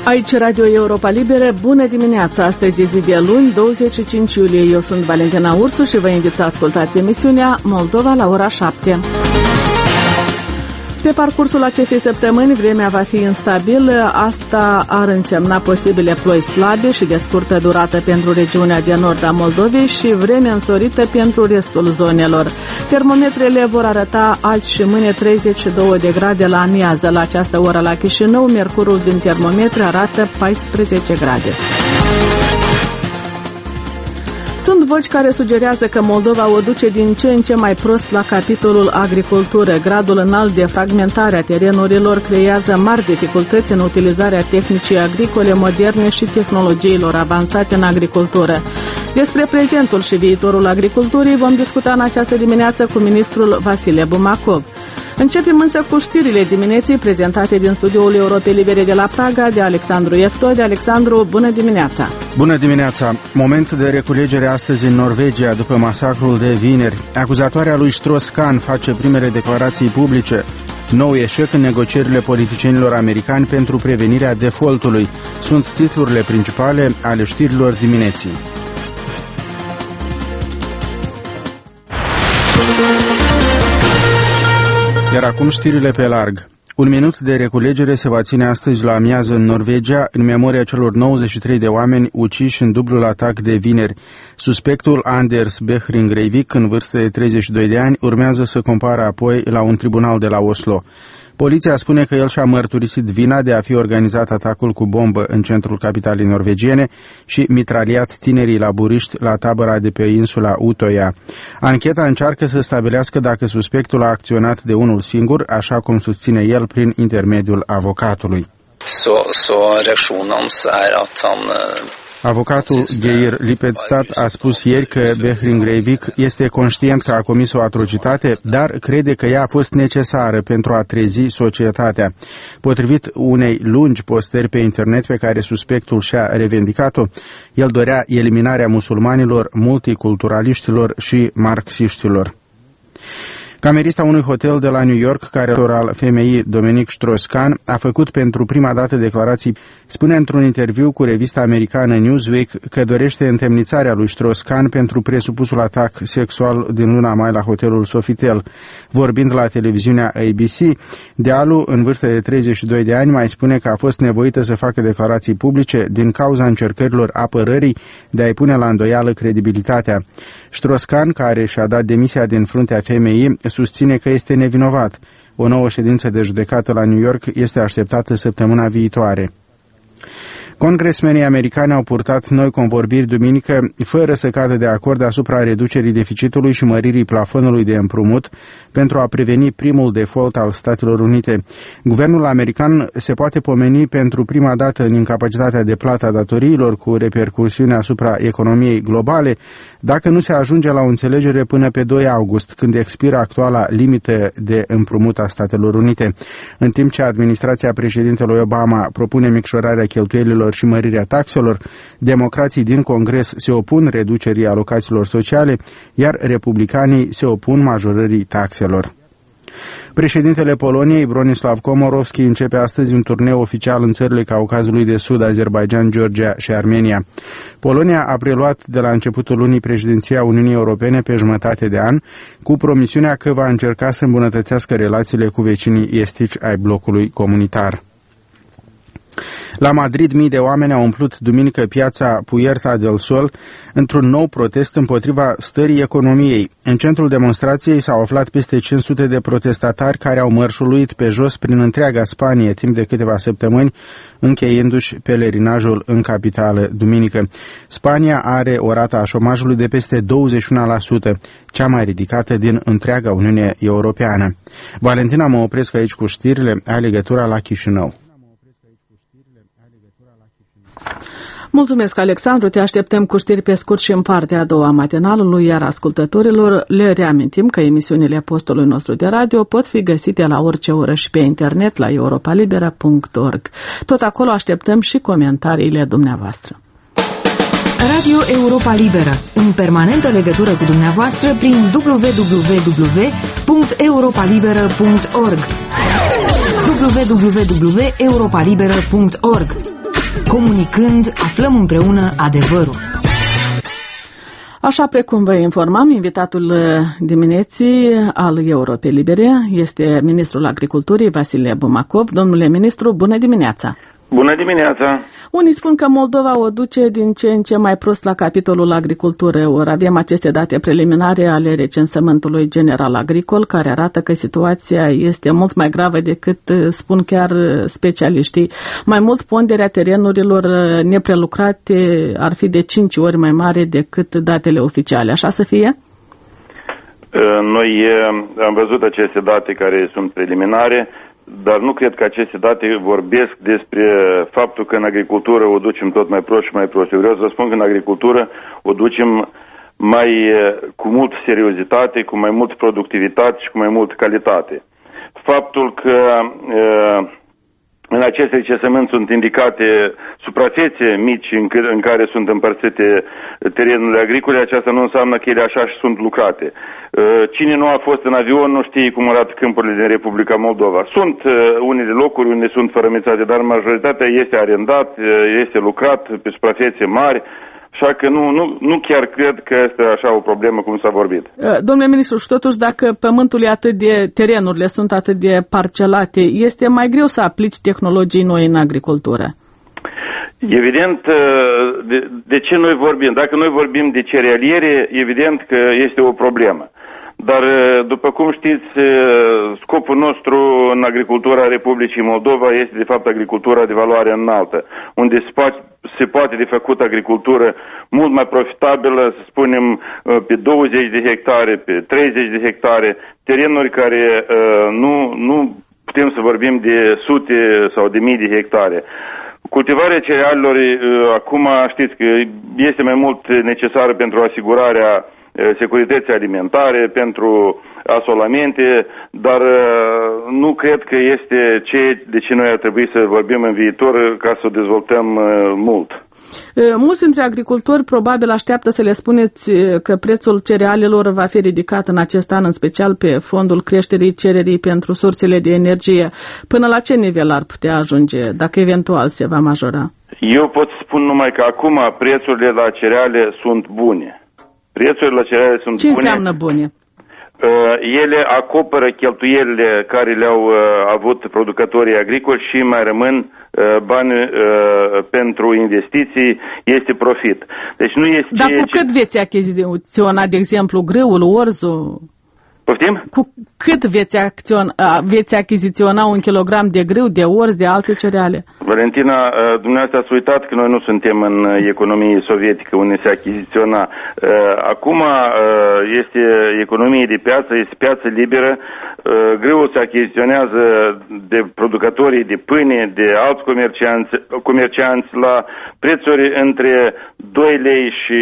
Aici Radio Europa Liberă, bună dimineața! Astăzi e zi de luni, 25 iulie. Eu sunt Valentina Ursu și vă invit să ascultați emisiunea Moldova la ora 7. Pe parcursul acestei săptămâni, vremea va fi instabilă. Asta ar însemna posibile ploi slabe și de scurtă durată pentru regiunea de nord a Moldovei și vreme însorită pentru restul zonelor. Termometrele vor arăta azi și mâine 32 de grade la amiază. La această oră la Chișinău, mercurul din termometre arată 14 grade. Sunt voci care sugerează că Moldova o duce din ce în ce mai prost la capitolul agricultură. Gradul înalt de fragmentare a terenurilor creează mari dificultăți în utilizarea tehnicii agricole moderne și tehnologiilor avansate în agricultură. Despre prezentul și viitorul agriculturii vom discuta în această dimineață cu ministrul Vasile Bumacov. Începem însă cu știrile dimineții prezentate din studioul Europei Libere de la Praga de Alexandru Eftod. Alexandru, bună dimineața! Bună dimineața! Moment de reculegere astăzi în Norvegia după masacrul de vineri. Acuzatoarea lui Strauss-Kahn face primele declarații publice. Nou eșec în negocierile politicienilor americani pentru prevenirea defaultului. Sunt titlurile principale ale știrilor dimineții. Iar acum știrile pe larg. Un minut de reculegere se va ține astăzi la amiază în Norvegia, în memoria celor 93 de oameni uciși în dublul atac de vineri. Suspectul Anders Behring Breivik, în vârstă de 32 de ani, urmează să compară apoi la un tribunal de la Oslo. Poliția spune că el și-a mărturisit vina de a fi organizat atacul cu bombă în centrul capitalei norvegiene și mitraliat tinerii laburiști la tabăra de pe insula Utoya. Ancheta încearcă să stabilească dacă suspectul a acționat de unul singur, așa cum susține el prin intermediul avocatului. Reacționul hans er at han Avocatul Geir Lipedstad a spus ieri că Behring Breivik este conștient că a comis o atrocitate, dar crede că ea a fost necesară pentru a trezi societatea. Potrivit unei lungi postări pe internet pe care suspectul și-a revendicat-o, el dorea eliminarea musulmanilor, multiculturaliștilor și marxiștilor. Camerista unui hotel de la New York, care al femeii Dominic Strauss-Kahn, a făcut pentru prima dată declarații. Spune într-un interviu cu revista americană Newsweek că dorește întemnițarea lui Strauss-Kahn pentru presupusul atac sexual din luna mai la hotelul Sofitel. Vorbind la televiziunea ABC, Dealu, în vârstă de 32 de ani, mai spune că a fost nevoită să facă declarații publice din cauza încercărilor apărării de a-i pune la îndoială credibilitatea. Strauss-Kahn, care și-a dat demisia din fruntea femeii, susține că este nevinovat. O nouă ședință de judecată la New York este așteptată săptămâna viitoare. Congresmenii americani au purtat noi convorbiri duminică, fără să cadă de acord asupra reducerii deficitului și măririi plafonului de împrumut pentru a preveni primul default al Statelor Unite. Guvernul american se poate pomeni pentru prima dată în incapacitatea de plată a datoriilor cu repercusiune asupra economiei globale, dacă nu se ajunge la o înțelegere până pe 2 august, când expiră actuala limită de împrumut a Statelor Unite. În timp ce administrația președintelui Obama propune micșorarea cheltuielilor și mărirea taxelor, democrații din Congres se opun reducerii alocațiilor sociale, iar republicanii se opun majorării taxelor. Președintele Poloniei, Bronislaw Komorowski, începe astăzi un turneu oficial în țările Caucazului de Sud, Azerbaidjan, Georgia și Armenia. Polonia a preluat de la începutul lunii președinția Uniunii Europene pe jumătate de an, cu promisiunea că va încerca să îmbunătățească relațiile cu vecinii estici ai blocului comunitar. La Madrid, mii de oameni au umplut duminică piața Puerta del Sol într-un nou protest împotriva stării economiei. În centrul demonstrației s-au aflat peste 500 de protestatari care au mărșuluit pe jos prin întreaga Spanie timp de câteva săptămâni, încheiindu-și pelerinajul în capitală duminică. Spania are o rată a șomajului de peste 21%, cea mai ridicată din întreaga Uniune Europeană. Valentina, mă opresc aici cu știrile, ai legătura la Chișinău. Mulțumesc, Alexandru, te așteptăm cu știri pe scurt și în partea a doua matinalului, iar ascultătorilor le reamintim că emisiunile postului nostru de radio pot fi găsite la orice oră și pe internet la europalibera.org. Tot acolo așteptăm și comentariile dumneavoastră. Radio Europa Liberă, în permanentă legătură cu dumneavoastră prin www.europalibera.org www.europalibera.org Comunicând, aflăm împreună adevărul. Așa precum vă informam, invitatul dimineții al Europei Libere este ministrul Agriculturii, Vasile Bumacov. Domnule ministru, bună dimineața! Bună dimineața! Unii spun că Moldova o duce din ce în ce mai prost la capitolul agricultură. Ori avem aceste date preliminare ale recensământului general agricol, care arată că situația este mult mai gravă decât spun chiar specialiștii. Mai mult, ponderea terenurilor neprelucrate ar fi de 5 ori mai mare decât datele oficiale. Așa să fie? Noi am văzut aceste date care sunt preliminare, dar nu cred că aceste date vorbesc despre faptul că în agricultură o ducem tot mai prost și mai prost. Eu vreau să vă spun că în agricultură o ducem cu multă seriozitate, cu mai multă productivitate și cu mai multă calitate. Faptul că în acest recensământ sunt indicate suprafețe mici în care sunt împărțite terenurile agricole, aceasta nu înseamnă că ele așa și sunt lucrate. Cine nu a fost în avion nu știe cum arată câmpurile din Republica Moldova. Sunt unele locuri unde sunt fărămițate, dar majoritatea este arendat, este lucrat pe suprafețe mari. Așa că nu chiar cred că este așa o problemă cum s-a vorbit. Domnule ministru, și totuși dacă terenurile sunt atât de parcelate, este mai greu să aplici tehnologii noi în agricultură? Evident, de ce noi vorbim? Dacă noi vorbim de cerealiere, evident că este o problemă. Dar, după cum știți, scopul nostru în agricultura Republicii Moldova este, de fapt, agricultura de valoare înaltă, unde se poate de făcut agricultură mult mai profitabilă, să spunem, pe 20 de hectare, pe 30 de hectare, terenuri care nu putem să vorbim de sute sau de mii de hectare. Cultivarea cerealelor, acum știți că este mai mult necesară pentru asigurarea securității alimentare, pentru asolamente, dar nu cred că este de ce noi ar trebui să vorbim în viitor ca să o dezvoltăm mult. Mulți dintre agricultori probabil așteaptă să le spuneți că prețul cerealelor va fi ridicat în acest an, în special pe fondul creșterii cererii pentru sursele de energie. Până la ce nivel ar putea ajunge, dacă eventual se va majora? Eu pot spun numai că acum prețurile la cereale sunt bune. Prețurile la cereale sunt bune. Ce înseamnă bune? Ele acoperă cheltuielile care le-au avut producătorii agricoli și mai rămân bani pentru investiții, este profit. Deci nu este. Dar cu cât veți achiziționa, de exemplu, grâul, orzul? Poftim? Cu cât veți achiziționa un kilogram de grâu, de orz, de alte cereale? Valentina, dumneavoastră ați uitat că noi nu suntem în economie sovietică unde se achiziționa. Acum este economie de piață, este piață liberă. Grâul se achiziționează de producătorii de pâine, de alți comercianți la prețuri între 2 lei și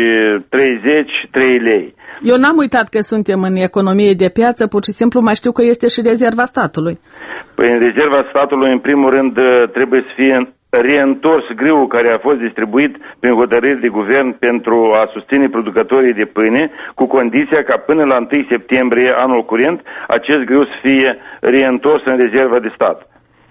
3 lei. Eu n-am uitat că suntem în economie de piață, pur și simplu mai știu că este și rezerva statului. Păi în rezerva statului, în primul rând, trebuie să fie reîntors grâul care a fost distribuit prin hotărâri de guvern pentru a susține producătorii de pâine, cu condiția ca până la 1 septembrie anul curent acest grâu să fie reîntors în rezerva de stat.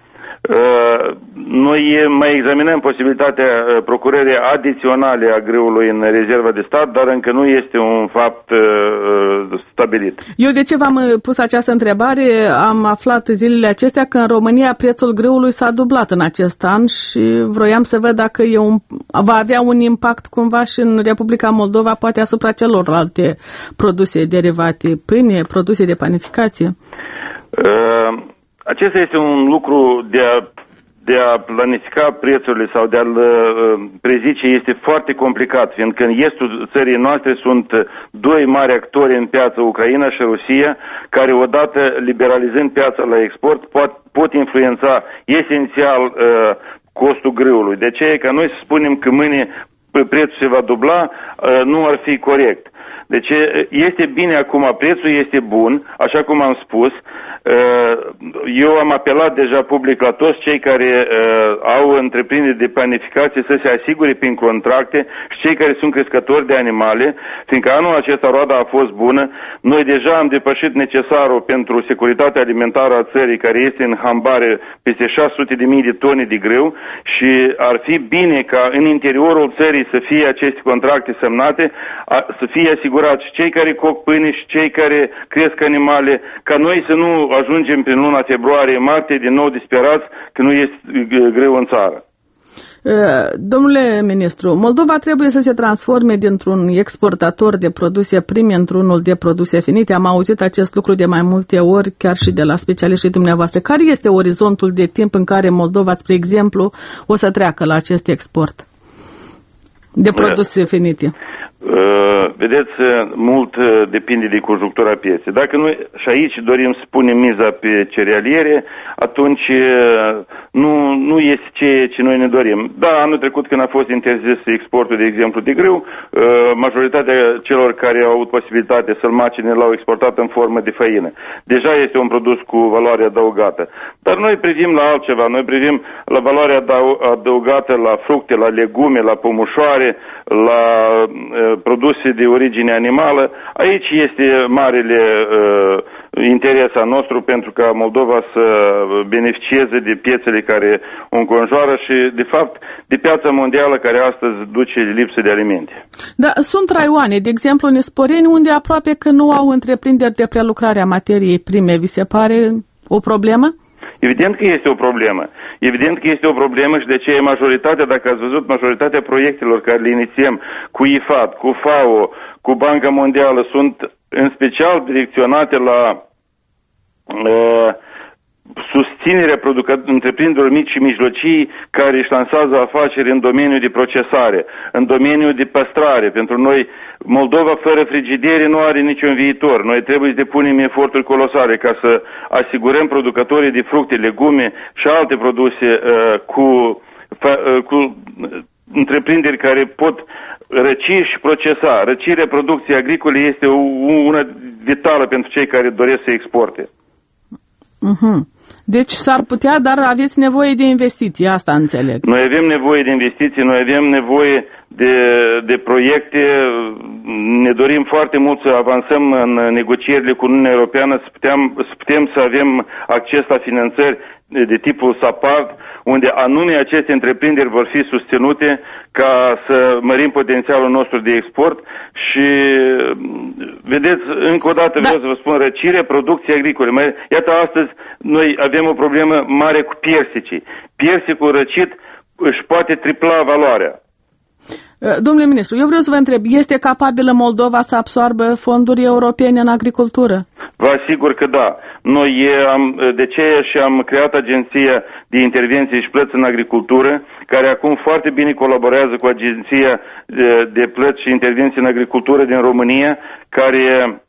Noi mai examinăm posibilitatea procurării adiționale a grâului în rezerva de stat, dar încă nu este un fapt stabilit. Eu de ce v-am pus această întrebare? Am aflat zilele acestea că în România prețul grâului s-a dublat în acest an și vroiam să văd dacă va avea un impact cumva și în Republica Moldova, poate asupra celorlalte produse derivate, pâine, produse de panificație. Acesta este un lucru de a planifica prețurile sau de a-l prezice este foarte complicat, fiindcă în estul țării noastre sunt doi mari actori în piață, Ucraina și Rusia, care odată liberalizând piața la export pot influența esențial costul grâului. De ce? Ca noi să spunem că mâine prețul se va dubla, nu ar fi corect. Deci este bine acum, prețul este bun, așa cum am spus. Eu am apelat deja public la toți cei care au întreprinderi de planificație să se asigure prin contracte și cei care sunt crescători de animale, fiindcă anul acesta roada a fost bună. Noi deja am depășit necesarul pentru securitatea alimentară a țării, care este în hambare peste 600.000 de tone de grâu, și ar fi bine ca în interiorul țării să fie aceste contracte semnate, să fie asigurați cei care coc pâine și cei care cresc animale, ca noi să nu ajungem prin luna februarie-martie din nou disperați că nu este greu în țară. Domnule ministru, Moldova trebuie să se transforme dintr-un exportator de produse prime într-unul de produse finite. Am auzit acest lucru de mai multe ori, chiar și de la specialiștii dumneavoastră. Care este orizontul de timp în care Moldova, spre exemplu, o să treacă la acest export de produse finite? Vedeți, mult depinde de conjunctura pieței. Dacă noi și aici dorim să punem miza pe cerealiere, atunci nu este ceea ce noi ne dorim. Da, anul trecut când a fost interzis exportul, de exemplu, de grâu, majoritatea celor care au avut posibilitate să-l macine l-au exportat în formă de făină. Deja este un produs cu valoare adăugată. Dar noi privim la altceva. Noi privim la valoarea adăugată la fructe, la legume, la pămușoare, la produse de origine animală. Aici este marele interes al nostru pentru ca Moldova să beneficieze de piețele care o înconjoară și, de fapt, de piața mondială care astăzi duce lipsă de alimente. Da, sunt raioane, de exemplu în Sporeni, unde aproape că nu au întreprinderi de prelucrare a materiei prime. Vi se pare o problemă? Evident că este o problemă. Evident că este o problemă și de ce majoritatea, dacă ați văzut, majoritatea proiectelor care le inițiem cu IFAD, cu FAO, cu Banca Mondială, sunt în special direcționate la susținerea întreprinderilor mici și mijlocii care își lansează afaceri în domeniul de procesare, în domeniul de păstrare. Pentru noi, Moldova fără frigidere nu are niciun viitor. Noi trebuie să depunem eforturi colosale ca să asigurăm producătorii de fructe, legume și alte produse cu întreprinderi care pot răci și procesa. Răcirea producției agricole este una vitală pentru cei care doresc să exporte. Deci s-ar putea, dar aveți nevoie de investiții, asta înțeleg. Noi avem nevoie de investiții, noi avem nevoie de proiecte, ne dorim foarte mult să avansăm în negocierile cu Uniunea Europeană, să putem să avem acces la finanțări de tipul SAPARD, unde anume aceste întreprinderi vor fi susținute ca să mărim potențialul nostru de export și, vedeți, încă o dată vreau să vă spun, răcirea producției agricole. Iată, astăzi noi avem o problemă mare cu persicii. Persicul răcit își poate tripla valoarea. Domnule ministru, eu vreau să vă întreb, este capabilă Moldova să absoarbă fonduri europene în agricultură? Vă asigur că da. Noi de ce și am creat Agenția de Intervenție și Plăți în Agricultură, care acum foarte bine colaborează cu Agenția de Plăți și Intervenție în Agricultură din România, care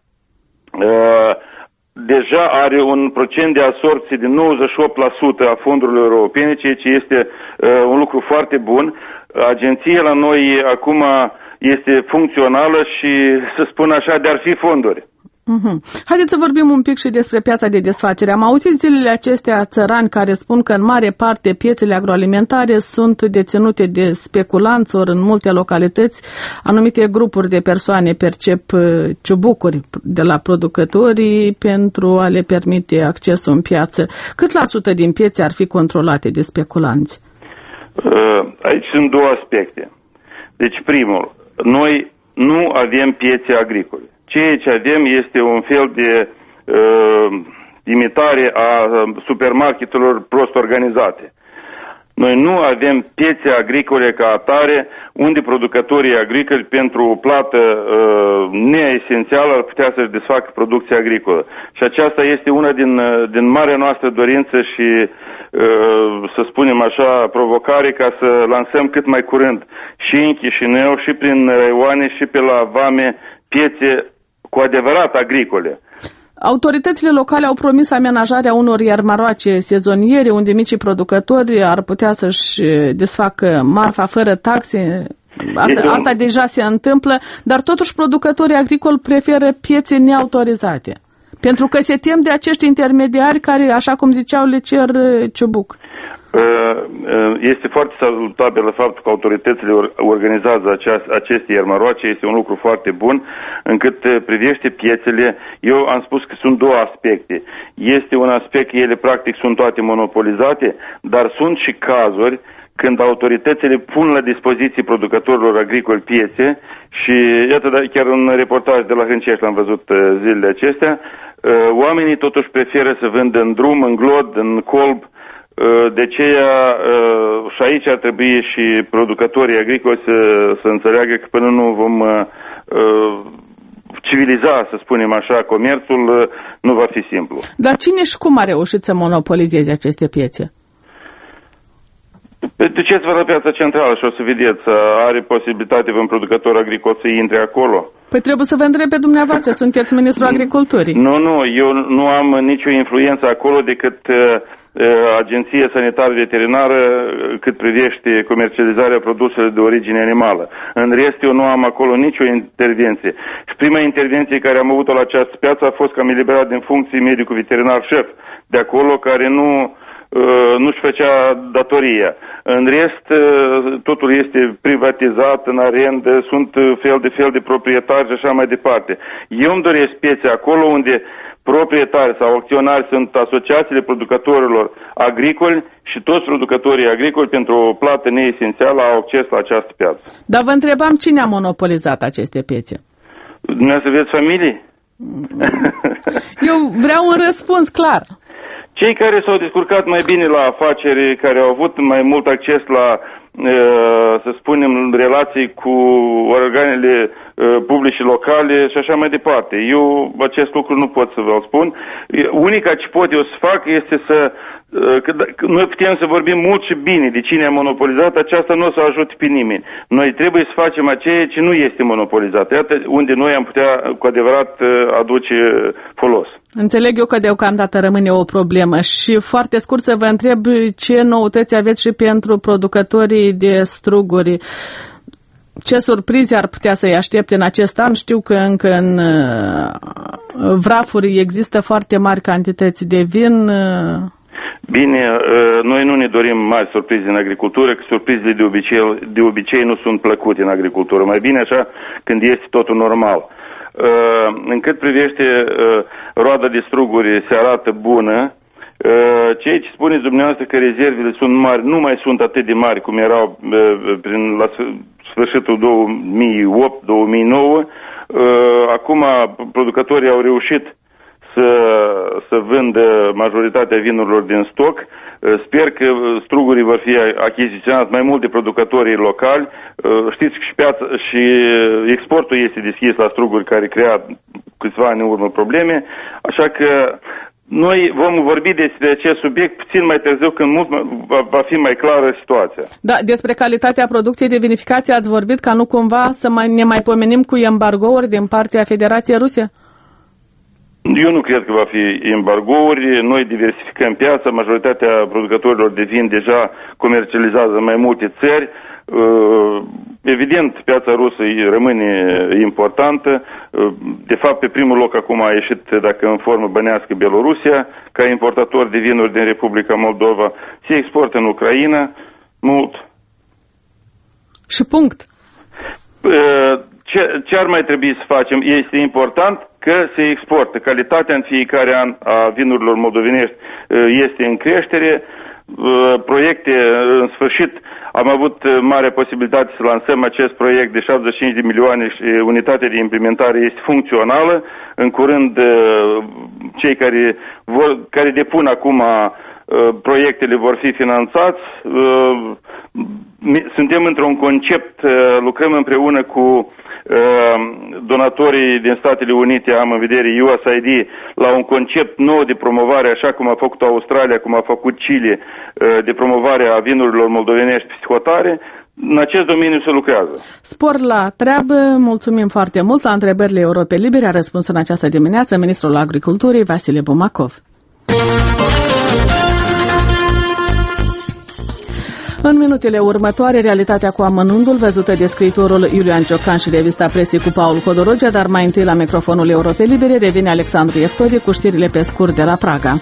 deja are un procent de absorpție de 98% a fondurilor europene, ceea ce este un lucru foarte bun. Agenția la noi acum este funcțională și, să spun așa, de-ar fi fonduri. Haideți să vorbim un pic și despre piața de desfacere. Am auzit zilele acestea țărani care spun că în mare parte piețele agroalimentare sunt deținute de speculanți, ori în multe localități anumite grupuri de persoane percep ciubucuri de la producătorii pentru a le permite accesul în piață. Cât la sută din piețe ar fi controlate de speculanți? Aici sunt două aspecte. Deci primul, noi nu avem piețe agricole. Ceea ce avem este un fel de imitare a supermarketelor prost organizate. Noi nu avem piețe agricole ca atare unde producătorii agricoli pentru o plată neesențială ar putea să-și desfacă producția agricolă. Și aceasta este una din marea noastră dorință și, să spunem așa, provocare ca să lansăm cât mai curând și în Chișinău și prin raioane și pe la vame piețe cu adevărat agricole. Autoritățile locale au promis amenajarea unor iarmaroace sezoniere unde micii producători ar putea să-și desfacă marfa fără taxe Asta deja se întâmplă, dar totuși producătorii agricoli preferă piețe neautorizate. Pentru că se tem de acești intermediari care, așa cum ziceau, le cer ciubuc. Este foarte salutabil faptul că autoritățile organizează aceste iermaroace, este un lucru foarte bun. Încât privește piețele, eu am spus că sunt două aspecte. Este un aspect că ele practic sunt toate monopolizate, dar sunt și cazuri când autoritățile pun la dispoziție producătorilor agricoli piețe și iată, chiar un reportaj de la Hâncești l-am văzut zilele acestea, oamenii totuși preferă să vândă în drum, în glod, în colb. De aceea și aici ar trebui și producătorii agricoli să înțeleagă că până nu vom civiliza, să spunem așa, comerțul, nu va fi simplu. Dar cine și cum a reușit să monopolizeze aceste piețe? Duceți-vă la piața centrală și o să vedeți, are posibilitate un producător agricol să intre acolo. Păi trebuie să vă întreb pe dumneavoastră, sunteți ministrul agriculturii. Nu, eu nu am nicio influență acolo decât Agenția Sanitară Veterinară cât privește comercializarea produselor de origine animală. În rest, eu nu am acolo nicio intervenție. Și prima intervenție care am avut-o la această piață a fost că am eliberat din funcție medicul veterinar șef de acolo, care nu-și făcea datoria. În rest, totul este privatizat, în arendă, sunt fel de proprietari și așa mai departe. Eu îmi doresc piețe acolo unde proprietari sau acționari sunt asociațiile producătorilor agricoli și toți producătorii agricoli pentru o plată neesențială au acces la această piață. Dar vă întrebam cine a monopolizat aceste piețe? Dumneavoastră aveți familie? Eu vreau un răspuns clar. Cei care s-au descurcat mai bine la afaceri, care au avut mai mult acces la, să spunem, relații cu organele publice locale și așa mai departe. Eu acest lucru nu pot să vă spun. Unica ce pot eu să fac este că noi putem să vorbim mult și bine de cine a monopolizat, aceasta nu o să ajute pe nimeni. Noi trebuie să facem aceea ce nu este monopolizat. Iată unde noi am putea cu adevărat aduce folos. Înțeleg eu că deocamdată rămâne o problemă și foarte scurt să vă întreb ce noutăți aveți și pentru producătorii de struguri. Ce surprize ar putea să-i aștepte în acest an? Știu că încă în vrafuri există foarte mari cantități de vin. Bine, noi nu ne dorim mari surprize în agricultură, că surprizele de obicei nu sunt plăcute în agricultură. Mai bine așa când este totul normal. Încât privește roada de struguri se arată bună. Ceea ce spuneți dumneavoastră că rezervele sunt mari, nu mai sunt atât de mari cum erau la sfârșitul 2008-2009. Acum producătorii au reușit să vândă majoritatea vinurilor din stoc. Sper că strugurii vor fi achiziționați mai mult de producătorii locali. Știți că și exportul este deschis la struguri, care crea câțiva ani în urmă probleme. Așa că noi vom vorbi despre acest subiect puțin mai târziu, când va fi mai clară situația. Da, despre calitatea producției de vinificație ați vorbit, ca nu cumva să ne mai pomenim cu embargouri din partea Federației Ruse? Eu nu cred că va fi embargouri. Noi diversificăm piața. Majoritatea producătorilor de vin deja comercializează în mai multe țări. Evident, piața rusă rămâne importantă. De fapt, pe primul loc acum a ieșit, dacă în formă bănească, Belorusia, ca importator de vinuri din Republica Moldova. Se exportă în Ucraina mult. Și punct. Ce ar mai trebui să facem? Este important că se exportă. Calitatea în fiecare an a vinurilor moldovenești este în creștere. Proiecte, în sfârșit, am avut mare posibilitate să lansăm acest proiect de 75 de milioane și unitatea de implementare este funcțională. În curând, cei care depun acum proiectele vor fi finanțați. Suntem într-un concept, lucrăm împreună cu donatorii din Statele Unite, am în vedere USAID, la un concept nou de promovare, așa cum a făcut Australia, cum a făcut Chile, de promovare a vinurilor moldovenești psihotare. În acest domeniu se lucrează. Spor la treabă, mulțumim foarte mult. La întrebările Europei Libere a răspuns în această dimineață ministrul Agriculturii, Vasile Bumacov. În minutele următoare, realitatea cu amănuntul văzută de scriitorul Iulian Ciocan și revista Presii cu Paul Hodorogea, dar mai întâi la microfonul Europei Libere revine Alexandru Eftodi cu știrile pe scurt de la Praga.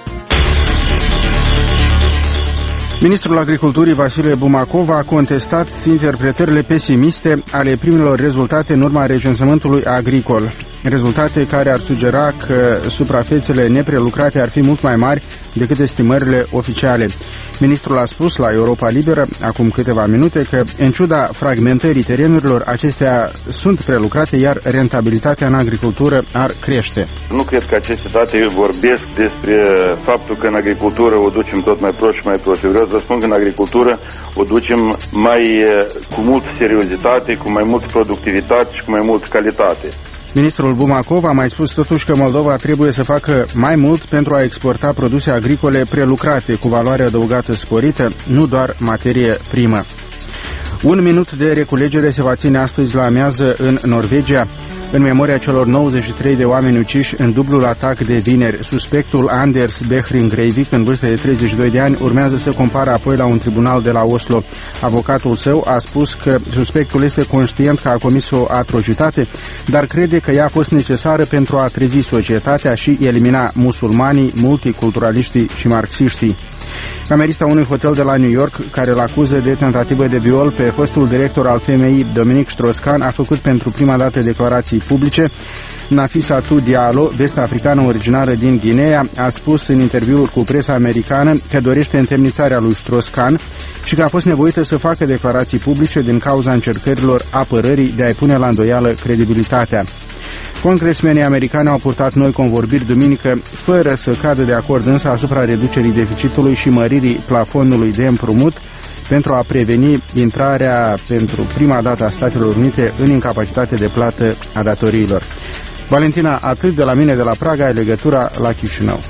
Ministrul Agriculturii Vasile Bumakov a contestat interpretările pesimiste ale primelor rezultate în urma recensământului agricol. Rezultate care ar sugera că suprafețele neprelucrate ar fi mult mai mari decât estimările oficiale. Ministrul a spus la Europa Liberă acum câteva minute că, în ciuda fragmentării terenurilor, acestea sunt prelucrate, iar rentabilitatea în agricultură ar crește. Nu cred că aceste date vorbesc despre faptul că în agricultură o ducem tot mai prost și mai prost. Eu vreau să vă spun că în agricultură o ducem cu multă seriozitate, cu mai multă productivitate și cu mai multă calitate. Ministrul Bumakov a mai spus totuși că Moldova trebuie să facă mai mult pentru a exporta produse agricole prelucrate cu valoare adăugată sporită, nu doar materie primă. Un minut de reculegere se va ține astăzi la amiază în Norvegia, în memoria celor 93 de oameni uciși în dublul atac de vineri. Suspectul Anders Behring Breivik, în vârstă de 32 de ani, urmează să compară apoi la un tribunal de la Oslo. Avocatul său a spus că suspectul este conștient că a comis o atrocitate, dar crede că ea a fost necesară pentru a trezi societatea și elimina musulmanii, multiculturaliștii și marxiștii. Camerista unui hotel de la New York, care îl acuză de tentativă de viol pe fostul director al FMI, Dominic Strauss-Kahn, a făcut pentru prima dată declarații publice. Nafissatou Diallo, vest-africană originară din Guinea, a spus în interviul cu presa americană că dorește întemnițarea lui Strauss-Kahn și că a fost nevoită să facă declarații publice din cauza încercărilor apărării de a-i pune la îndoială credibilitatea. Congresmenii americani au purtat noi convorbiri duminică, fără să cadă de acord însă asupra reducerii deficitului și măririi plafonului de împrumut, pentru a preveni intrarea pentru prima dată a Statelor Unite în incapacitate de plată a datoriilor. Valentina, atât de la mine de la Praga, ai legătura la Chișinău.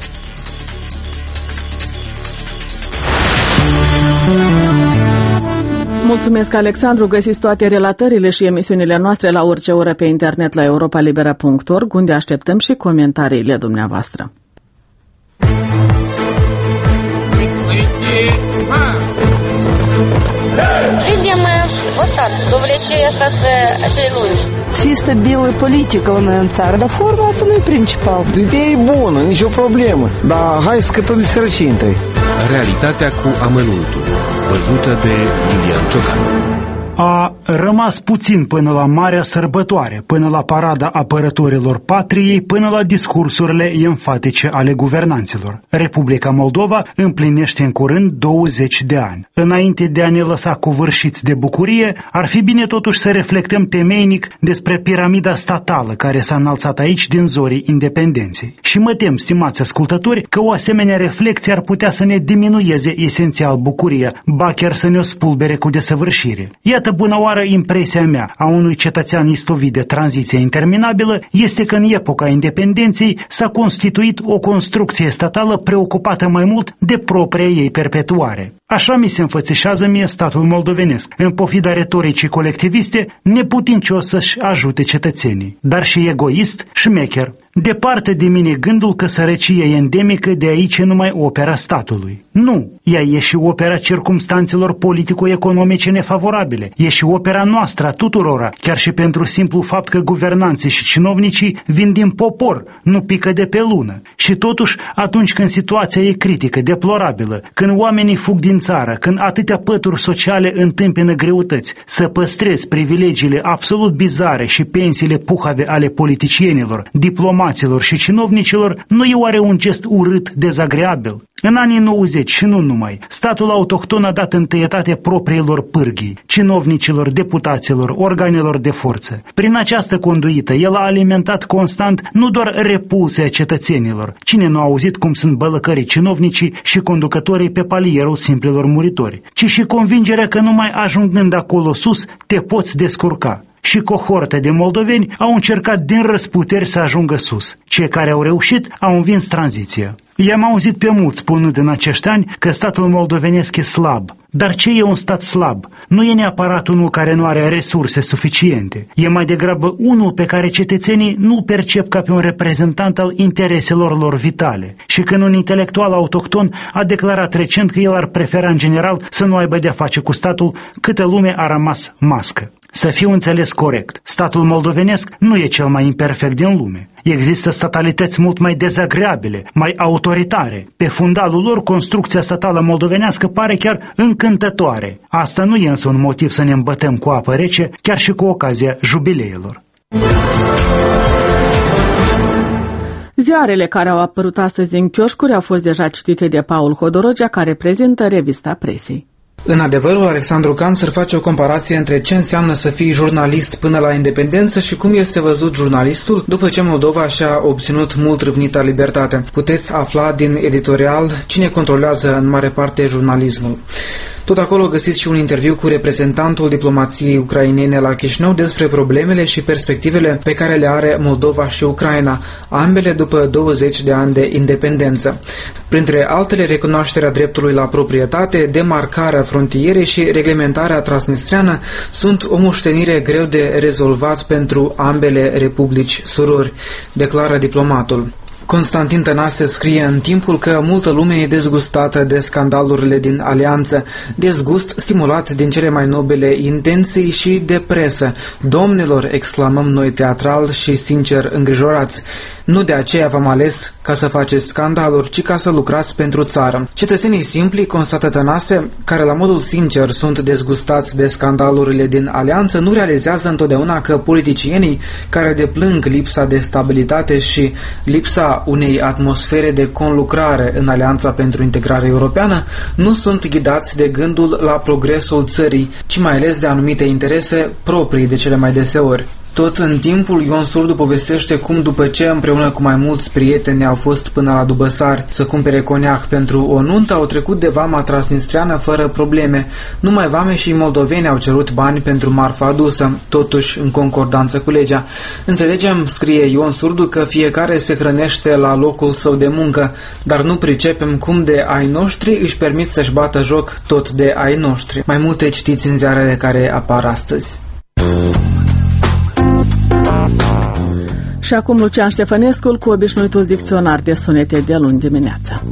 Mulțumesc, Alexandru. Găsiți toate relatările și emisiunile noastre la orice oră pe internet la europalibera.org, unde așteptăm și comentariile dumneavoastră. Людям остаток, довлече остаться acele lungi. Чисто белая политика у нас țară, dar forma asta nu e principal. Ideea e bună, nicio problemă, dar hai să scăpăm de sărăcie întâi. Realitatea cu amănuntul, văzută de Iulian Ciocan. A rămas puțin până la marea sărbătoare, până la parada apărătorilor patriei, până la discursurile enfatice ale guvernanților. Republica Moldova împlinește în curând 20 de ani. Înainte de a ne lăsa covârșiți de bucurie, ar fi bine totuși să reflectăm temeinic despre piramida statală care s-a înălțat aici din zorii independenței. Și mă tem, stimați ascultători, că o asemenea reflecție ar putea să ne diminueze esențial bucuria, ba chiar să ne o spulbere cu desăvârșire. Iată bună oară impresia mea a unui cetățean istovit de tranziție interminabilă este că în epoca independenței s-a constituit o construcție statală preocupată mai mult de propria ei perpetuare. Așa mi se înfățișează mie statul moldovenesc, în pofida retoricii colectiviste, neputincios să-și ajute cetățenii, dar și egoist, șmecher. Departe de mine gândul că sărăcia e endemică, de aici e numai opera statului. Nu, ea e și opera circumstanțelor politico-economice nefavorabile, e și opera noastră a tuturora, chiar și pentru simplu fapt că guvernanții și cinovnicii vin din popor, nu pică de pe lună. Și totuși, atunci când situația e critică, deplorabilă, când oamenii fug din țară, când atâtea pături sociale întâmpină greutăți, să păstrezi privilegiile absolut bizare și pensiile puhave ale politicienilor, diplomaților și cinovnicilor, nu e oare un gest urât, dezagreabil? În anii 90 și nu numai, statul autohton a dat întâietate propriilor pârghii, cinovnicilor, deputaților, organelor de forță. Prin această conduită, el a alimentat constant nu doar repulsia cetățenilor, cine nu a auzit cum sunt bălăcării cinovnicii și conducătorii pe palierul simplilor muritori, ci și convingerea că numai ajungând acolo sus te poți descurca. și cohorte de moldoveni au încercat din răsputeri să ajungă sus. Cei care au reușit au învins tranziția. I-am auzit pe mulți spunând în acești ani că statul moldovenesc e slab. Dar ce e un stat slab? Nu e neapărat unul care nu are resurse suficiente. E mai degrabă unul pe care cetățenii nu-l percep ca pe un reprezentant al intereselor lor vitale. Și când un intelectual autohton a declarat recent că el ar prefera în general să nu aibă de-a face cu statul, câtă lume a rămas mască. Să fiu înțeles corect, statul moldovenesc nu e cel mai imperfect din lume. Există statalități mult mai dezagreabile, mai autoritare. Pe fundalul lor, construcția statală moldovenească pare chiar încântătoare. Asta nu e însă un motiv să ne îmbătăm cu apă rece, chiar și cu ocazia jubileelor. Ziarele care au apărut astăzi în chioșcuri au fost deja citite de Paul Hodorogea, care prezintă revista presei. În adevărul, Alexandru Canțăr face o comparație între ce înseamnă să fii jurnalist până la independență și cum este văzut jurnalistul după ce Moldova și-a obținut mult râvnită libertate. Puteți afla din editorial cine controlează în mare parte jurnalismul. Tot acolo găsiți și un interviu cu reprezentantul diplomației ucrainene la Chișinău despre problemele și perspectivele pe care le are Moldova și Ucraina, ambele după 20 de ani de independență. Printre altele, recunoașterea dreptului la proprietate, demarcarea frontierei și reglementarea transnistreană sunt o moștenire greu de rezolvat pentru ambele republici surori, declară diplomatul. Constantin Tănase scrie în Timpul că multă lume e dezgustată de scandalurile din alianță, dezgust stimulat din cele mai nobile intenții și de presă. Domnilor, exclamăm noi teatral și sincer îngrijorați. Nu de aceea v-am ales ca să faceți scandaluri, ci ca să lucrați pentru țară. Cetățenii simpli, constată Tănase, care la modul sincer sunt dezgustați de scandalurile din alianță, nu realizează întotdeauna că politicienii care deplâng lipsa de stabilitate și lipsa unei atmosfere de conlucrare în Alianța pentru Integrare Europeană nu sunt ghidați de gândul la progresul țării, ci mai ales de anumite interese proprii de cele mai deseori. Tot în Timpul, Ion Surdu povestește cum după ce împreună cu mai mulți prieteni au fost până la Dubăsari să cumpere coniac pentru o nuntă, au trecut de vama transnistreană fără probleme. Numai vame și moldoveni au cerut bani pentru marfa adusă, totuși în concordanță cu legea. Înțelegem, scrie Ion Surdu, că fiecare se hrănește la locul său de muncă, dar nu pricepem cum de ai noștri își permit să-și bată joc tot de ai noștri. Mai multe citiți în ziarele care apar astăzi. Și acum Lucian Ștefănescu cu obișnuitul dicționar de sunete de luni dimineața.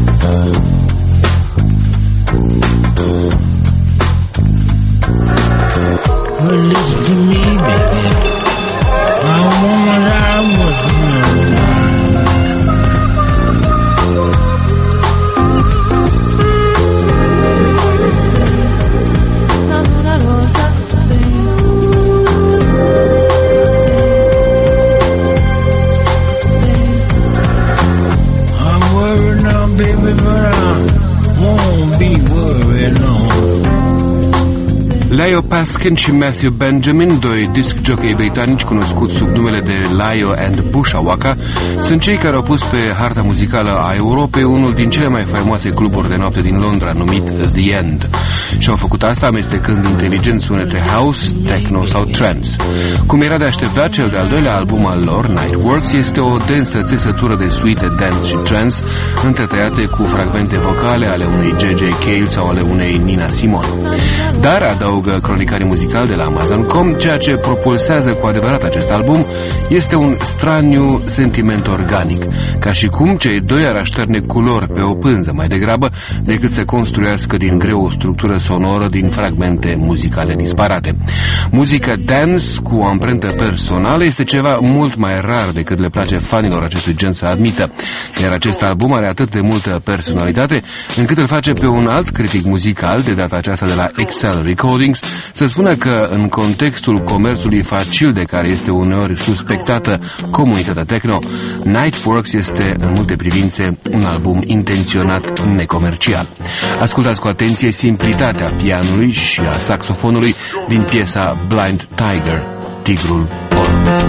Leo Paskin și Matthew Benjamin, doi disc jockey britanici cunoscuți sub numele de Leo and Bushawaka, sunt cei care au pus pe harta muzicală a Europei unul din cele mai faimoase cluburi de noapte din Londra, numit The End. Și au făcut asta amestecând inteligent sunete house, techno sau trance. Cum era de așteptat, cel de-al doilea album al lor, Nightworks, este o densă țesătură de suite dance și trance, întretăiate cu fragmente vocale ale unui J.J. Cale sau ale unei Nina Simone. Dar, adaugă cronicarii muzicali de la Amazon.com, ceea ce propulsează cu adevărat acest album este un straniu sentiment organic, ca și cum cei doi ar așterne culori pe o pânză mai degrabă decât să construiască din greu o structură sonoră din fragmente muzicale disparate. Muzica dance cu o amprentă personală este ceva mult mai rar decât le place fanilor acestui gen să admită, iar acest album are atât de multă personalitate încât îl face pe un alt critic muzical, de data aceasta de la Excel Recordings, să spună că în contextul comerțului facil de care este uneori suspectată comunitatea techno, Nightworks este în multe privințe un album intenționat necomercial. Ascultați cu atenție simplitatea pianului și a saxofonului din piesa Blind Tiger, Tigrul Orb.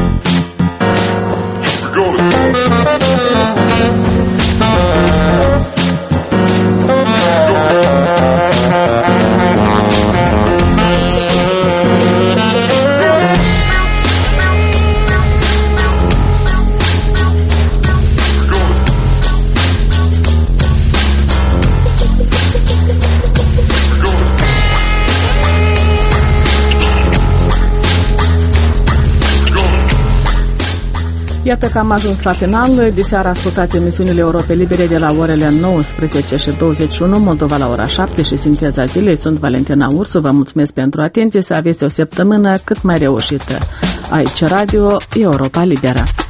Iată că am ajuns la final. Diseară ascultați emisiunile Europe Libere de la orele 19:21, Moldova la ora 7 și Sinteza Zilei. Sunt Valentina Ursu, vă mulțumesc pentru atenție, să aveți o săptămână cât mai reușită. Aici Radio Europa Liberă.